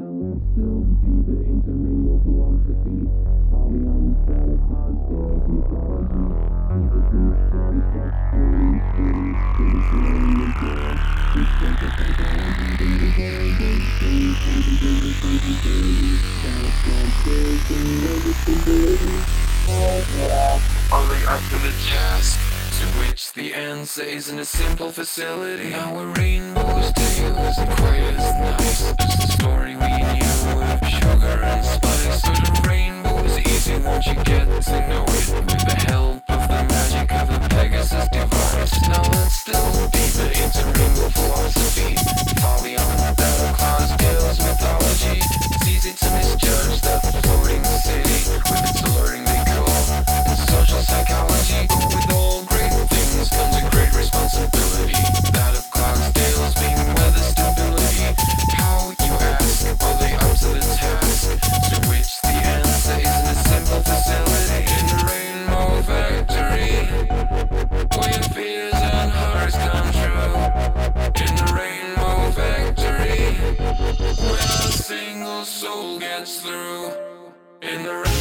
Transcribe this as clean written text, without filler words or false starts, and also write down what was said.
Now let's delve deeper into Ringo philosophy, Polyon, battle cause, tales, mythology, secrets and mysteries that floating cities, controlling the world. We spoke of psychology, the evolving things, contemplative sensibility, battle cause, tales, and stability. Are they up to the task? To which the answer isn't a simple facility. Our rainbow's tale isn't quite as nice as the story we knew of sugar and spice. But a rainbow is easy once you get to know it, with the help of the magic of the Pegasus device. Now let's delve deeper into rainbow philosophy, Polyon, battle cause, tales, mythology. It's easy to misjudge that floating city with its alluring decor and social psychology. But with all great things comes a great responsibility, that of Clydesdales being weather stability. How, you ask, are they up to the task? To which the answer isn't a simple facility. In the Rainbow Factory, where fears and horrors come true. In the Rainbow Factory, where a single soul gets through. In the